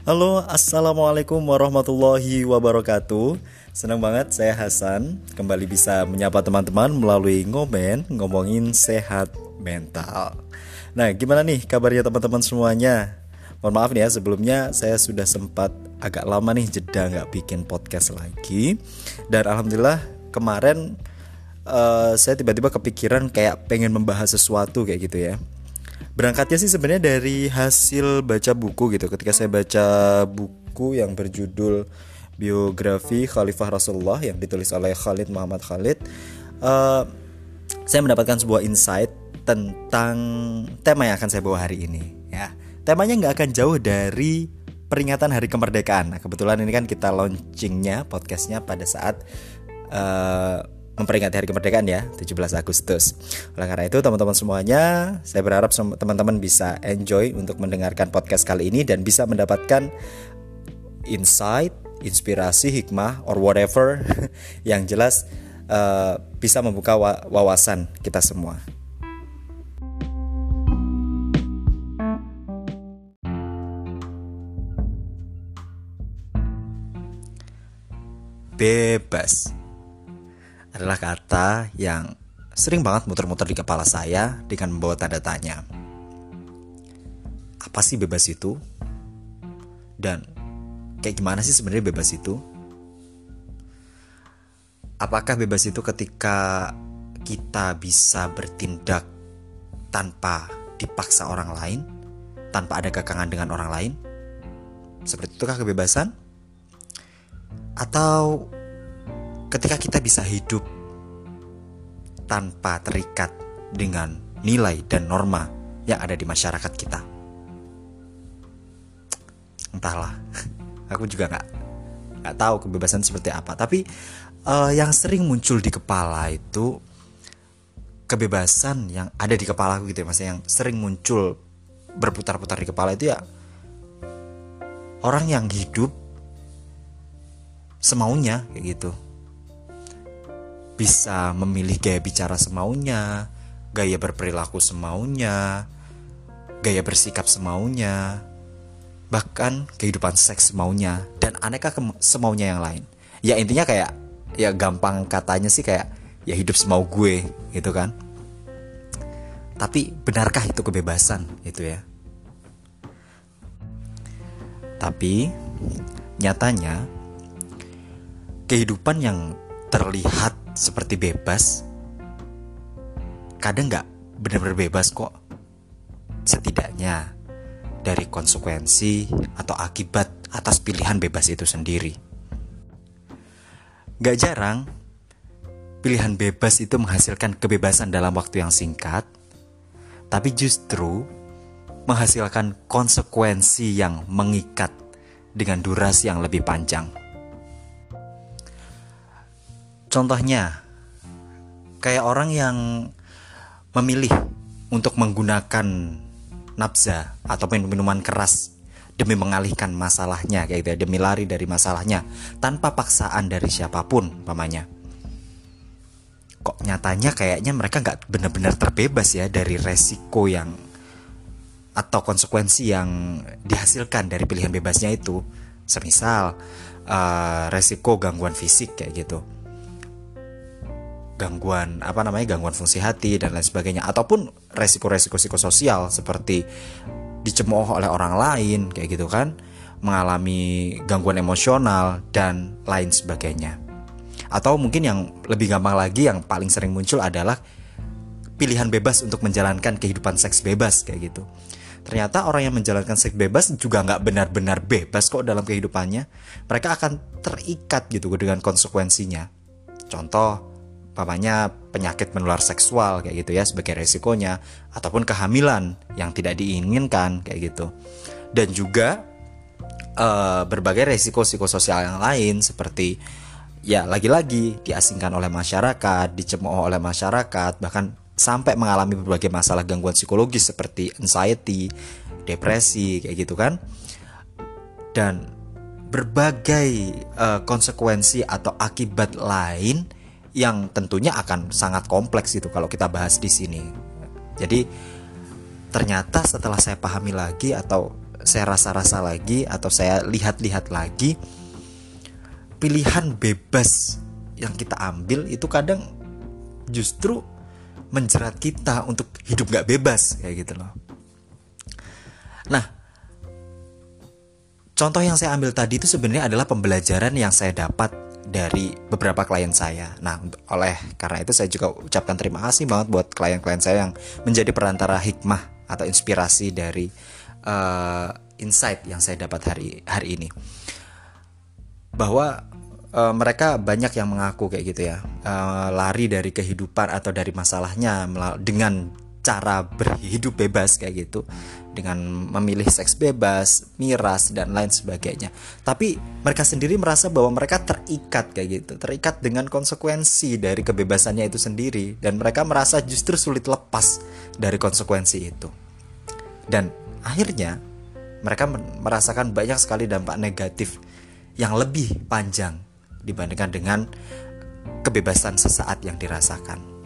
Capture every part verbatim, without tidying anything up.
Halo, assalamualaikum warahmatullahi wabarakatuh. Senang banget saya Hasan kembali bisa menyapa teman-teman melalui ngomen ngomongin sehat mental. Nah, gimana nih kabarnya teman-teman semuanya? Mohon maaf nih ya, sebelumnya saya sudah sempat agak lama nih jeda nggak bikin podcast lagi. Dan alhamdulillah kemarin uh, saya tiba-tiba kepikiran kayak pengen membahas sesuatu kayak gitu ya. Berangkatnya sih sebenarnya dari hasil baca buku gitu. Ketika saya baca buku yang berjudul Biografi Khalifah Rasulullah yang ditulis oleh Khalid Muhammad Khalid, uh, saya mendapatkan sebuah insight tentang tema yang akan saya bawa hari ini. Ya, temanya nggak akan jauh dari peringatan Hari Kemerdekaan. Nah, kebetulan ini kan kita launchingnya podcastnya pada saat uh, memperingati Hari Kemerdekaan ya, tujuh belas Agustus. Oleh karena itu teman-teman semuanya, saya berharap teman-teman bisa enjoy untuk mendengarkan podcast kali ini dan bisa mendapatkan insight, inspirasi, hikmah, or whatever yang jelas uh, bisa membuka wawasan kita semua. Bebas adalah kata yang sering banget muter-muter di kepala saya dengan membawa tanda tanya. Apa sih bebas itu? Dan kayak gimana sih sebenarnya bebas itu? Apakah bebas itu ketika kita bisa bertindak tanpa dipaksa orang lain, tanpa ada kekangan dengan orang lain? Seperti itukah kebebasan? Atau ketika kita bisa hidup tanpa terikat dengan nilai dan norma yang ada di masyarakat kita? Entahlah, aku juga nggak nggak tahu kebebasan seperti apa. Tapi uh, yang sering muncul di kepala itu kebebasan yang ada di kepala aku gitu ya, maksudnya yang sering muncul berputar-putar di kepala itu ya orang yang hidup semaunya kayak gitu. Bisa memilih gaya bicara semaunya, gaya berperilaku semaunya, gaya bersikap semaunya, bahkan kehidupan seks semaunya, dan aneka ke- semaunya yang lain. Ya intinya kayak, ya gampang katanya sih kayak, ya hidup semau gue gitu kan. Tapi benarkah itu kebebasan itu ya? Tapi nyatanya kehidupan yang terlihat seperti bebas kadang gak benar-benar bebas kok. Setidaknya dari konsekuensi atau akibat atas pilihan bebas itu sendiri. Gak jarang pilihan bebas itu menghasilkan kebebasan dalam waktu yang singkat, tapi justru menghasilkan konsekuensi yang mengikat dengan durasi yang lebih panjang. Contohnya, kayak orang yang memilih untuk menggunakan nafza atau minuman keras demi mengalihkan masalahnya, kayak gitu ya, demi lari dari masalahnya tanpa paksaan dari siapapun, umpamanya. Kok nyatanya kayaknya mereka nggak benar-benar terbebas ya dari resiko yang atau konsekuensi yang dihasilkan dari pilihan bebasnya itu. Semisal uh, resiko gangguan fisik kayak gitu, gangguan apa namanya gangguan fungsi hati dan lain sebagainya, ataupun resiko-resiko psikososial seperti dicemooh oleh orang lain kayak gitu kan, mengalami gangguan emosional dan lain sebagainya. Atau mungkin yang lebih gampang lagi yang paling sering muncul adalah pilihan bebas untuk menjalankan kehidupan seks bebas kayak gitu. Ternyata orang yang menjalankan seks bebas juga nggak benar-benar bebas kok dalam kehidupannya. Mereka akan terikat gitu dengan konsekuensinya. Contoh, umpamanya penyakit menular seksual kayak gitu ya sebagai resikonya, ataupun kehamilan yang tidak diinginkan kayak gitu. Dan juga uh, berbagai resiko psikososial yang lain seperti ya lagi-lagi diasingkan oleh masyarakat, dicemooh oleh masyarakat, bahkan sampai mengalami berbagai masalah gangguan psikologis seperti anxiety, depresi kayak gitu kan. Dan berbagai uh, konsekuensi atau akibat lain yang tentunya akan sangat kompleks gitu kalau kita bahas di sini. Jadi ternyata setelah saya pahami lagi atau saya rasa-rasa lagi atau saya lihat-lihat lagi, pilihan bebas yang kita ambil itu kadang justru menjerat kita untuk hidup gak bebas kayak gitu loh. Nah, contoh yang saya ambil tadi itu sebenarnya adalah pembelajaran yang saya dapat dari beberapa klien saya. Nah, oleh karena itu saya juga ucapkan terima kasih banget buat klien-klien saya yang menjadi perantara hikmah atau inspirasi dari uh, insight yang saya dapat hari hari ini. Bahwa uh, mereka banyak yang mengaku kayak gitu ya, uh, lari dari kehidupan atau dari masalahnya dengan cara berhidup bebas kayak gitu, dengan memilih seks bebas, miras dan lain sebagainya. Tapi mereka sendiri merasa bahwa mereka terikat kayak gitu, terikat dengan konsekuensi dari kebebasannya itu sendiri, dan mereka merasa justru sulit lepas dari konsekuensi itu. Dan akhirnya mereka merasakan banyak sekali dampak negatif yang lebih panjang dibandingkan dengan kebebasan sesaat yang dirasakan.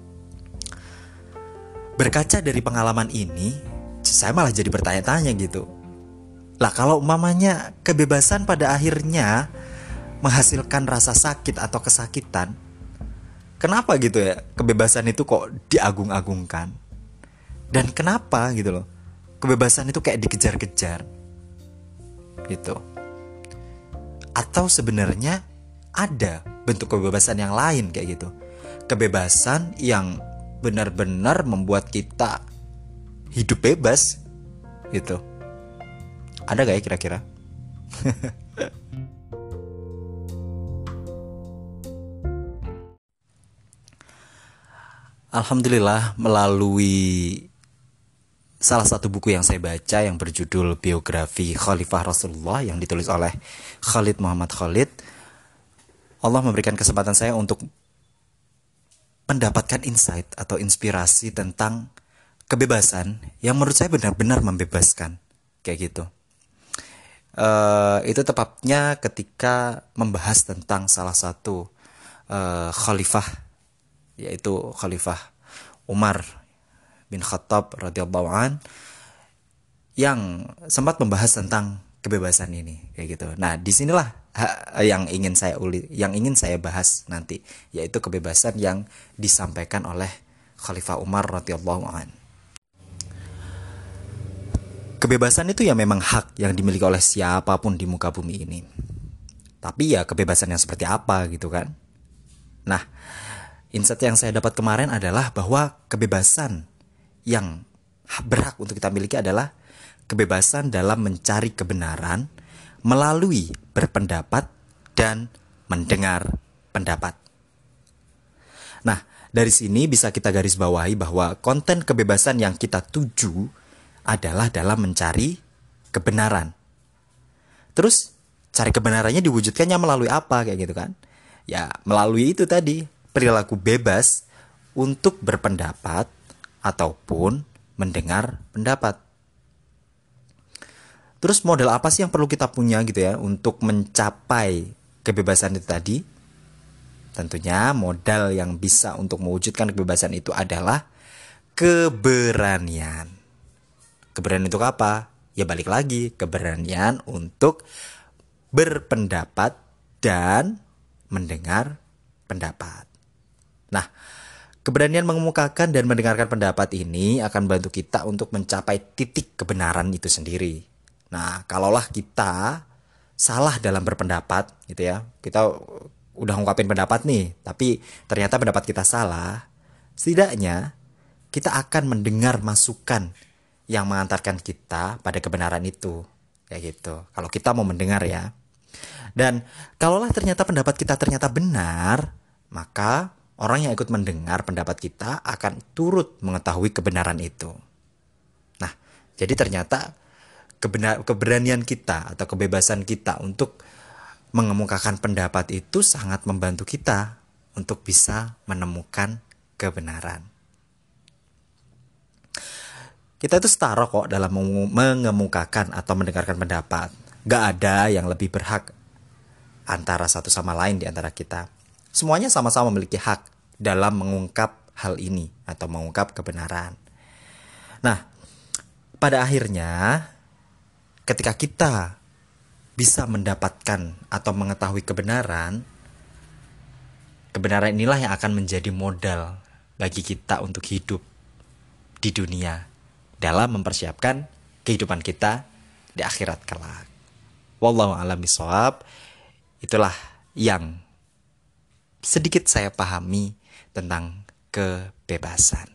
Berkaca dari pengalaman ini, saya malah jadi bertanya-tanya gitu. Lah kalau umpamanya kebebasan pada akhirnya menghasilkan rasa sakit atau kesakitan, kenapa gitu ya kebebasan itu kok diagung-agungkan? Dan kenapa gitu loh kebebasan itu kayak dikejar-kejar gitu? Atau sebenarnya ada bentuk kebebasan yang lain kayak gitu, kebebasan yang benar-benar membuat kita hidup bebas gitu. Ada gak ya kira-kira? Alhamdulillah, melalui salah satu buku yang saya baca yang berjudul Biografi Khalifah Rasulullah yang ditulis oleh Khalid Muhammad Khalid, Allah memberikan kesempatan saya untuk mendapatkan insight atau inspirasi tentang kebebasan yang menurut saya benar-benar membebaskan kayak gitu. Uh, itu tepatnya ketika membahas tentang salah satu uh, khalifah, yaitu Khalifah Umar bin Khattab radhiyallahu an, yang sempat membahas tentang kebebasan ini kayak gitu. Nah, disinilah yang ingin saya uli, yang ingin saya bahas nanti, yaitu kebebasan yang disampaikan oleh Khalifah Umar radhiyallahu an. Kebebasan itu ya memang hak yang dimiliki oleh siapapun di muka bumi ini. Tapi ya kebebasan yang seperti apa gitu kan? Nah, insight yang saya dapat kemarin adalah bahwa kebebasan yang berhak untuk kita miliki adalah kebebasan dalam mencari kebenaran melalui berpendapat dan mendengar pendapat. Nah, dari sini bisa kita garis bawahi bahwa konten kebebasan yang kita tuju adalah dalam mencari kebenaran. Terus, cari kebenarannya diwujudkannya melalui apa kayak gitu kan? Ya, melalui itu tadi, perilaku bebas untuk berpendapat ataupun mendengar pendapat. Terus modal apa sih yang perlu kita punya gitu ya untuk mencapai kebebasan itu tadi? Tentunya modal yang bisa untuk mewujudkan kebebasan itu adalah keberanian. Keberanian untuk apa? Ya balik lagi, keberanian untuk berpendapat dan mendengar pendapat. Nah, keberanian mengemukakan dan mendengarkan pendapat ini akan bantu kita untuk mencapai titik kebenaran itu sendiri. Nah, kalaulah kita salah dalam berpendapat gitu ya, kita udah ngungkapin pendapat nih, tapi ternyata pendapat kita salah, setidaknya kita akan mendengar masukan yang mengantarkan kita pada kebenaran itu, kayak gitu. Kalau kita mau mendengar ya. Dan kalaulah ternyata pendapat kita ternyata benar, maka orang yang ikut mendengar pendapat kita akan turut mengetahui kebenaran itu. Nah, jadi ternyata kebenar, keberanian kita atau kebebasan kita untuk mengemukakan pendapat itu sangat membantu kita untuk bisa menemukan kebenaran. Kita itu setara kok dalam mengemukakan atau mendengarkan pendapat. Gak ada yang lebih berhak antara satu sama lain di antara kita. Semuanya sama-sama memiliki hak dalam mengungkap hal ini atau mengungkap kebenaran. Nah, pada akhirnya ketika kita bisa mendapatkan atau mengetahui kebenaran, kebenaran inilah yang akan menjadi modal bagi kita untuk hidup di dunia dalam mempersiapkan kehidupan kita di akhirat kelak. Wallahu a'lam bishawab. Itulah yang sedikit saya pahami tentang kebebasan.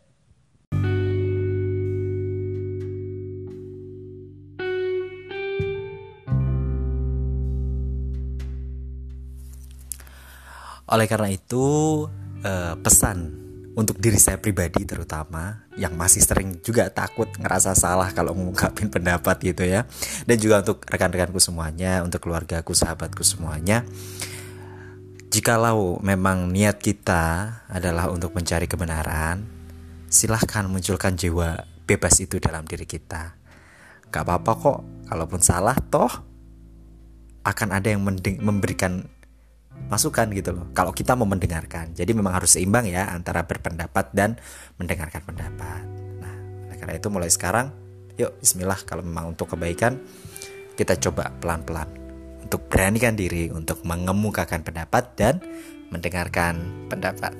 Oleh karena itu, eh, pesan untuk diri saya pribadi terutama yang masih sering juga takut ngerasa salah kalau mengungkapin pendapat gitu ya, dan juga untuk rekan-rekanku semuanya, untuk keluargaku, sahabatku semuanya, jikalau memang niat kita adalah untuk mencari kebenaran, silahkan munculkan jiwa bebas itu dalam diri kita. Gak apa-apa kok, kalaupun salah toh akan ada yang mending- memberikan masukan gitu loh, kalau kita mau mendengarkan. Jadi memang harus seimbang ya antara berpendapat dan mendengarkan pendapat. Nah, karena itu mulai sekarang, yuk bismillah, kalau memang untuk kebaikan, kita coba pelan-pelan untuk beranikan diri untuk mengemukakan pendapat dan mendengarkan pendapat.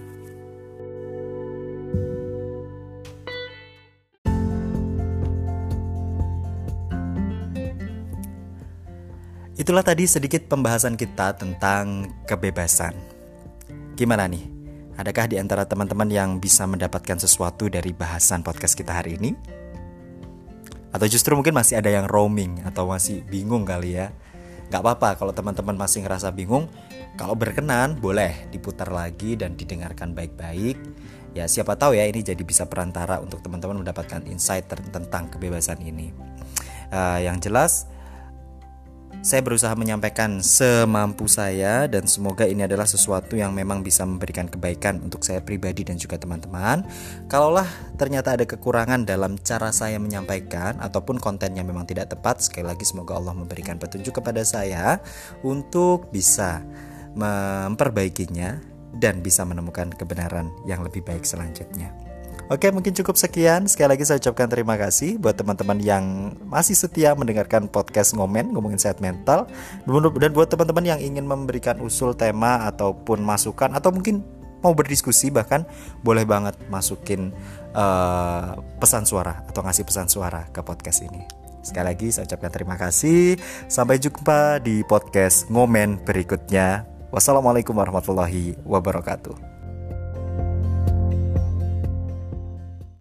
Itulah tadi sedikit pembahasan kita tentang kebebasan. Gimana nih? Adakah di antara teman-teman yang bisa mendapatkan sesuatu dari bahasan podcast kita hari ini? Atau justru mungkin masih ada yang roaming atau masih bingung kali ya? Gak apa-apa kalau teman-teman masih ngerasa bingung. Kalau berkenan boleh diputar lagi dan didengarkan baik-baik. Ya siapa tahu ya ini jadi bisa perantara untuk teman-teman mendapatkan insight tentang kebebasan ini. uh, Yang jelas, saya berusaha menyampaikan semampu saya dan semoga ini adalah sesuatu yang memang bisa memberikan kebaikan untuk saya pribadi dan juga teman-teman. Kalaulah ternyata ada kekurangan dalam cara saya menyampaikan ataupun kontennya memang tidak tepat, sekali lagi semoga Allah memberikan petunjuk kepada saya untuk bisa memperbaikinya dan bisa menemukan kebenaran yang lebih baik selanjutnya. Oke, mungkin cukup sekian. Sekali lagi saya ucapkan terima kasih buat teman-teman yang masih setia mendengarkan podcast Ngomen, ngomongin sehat mental. Dan buat teman-teman yang ingin memberikan usul tema ataupun masukan, atau mungkin mau berdiskusi, bahkan boleh banget masukin uh, pesan suara atau ngasih pesan suara ke podcast ini. Sekali lagi saya ucapkan terima kasih. Sampai jumpa di podcast Ngomen berikutnya. Wassalamualaikum warahmatullahi wabarakatuh.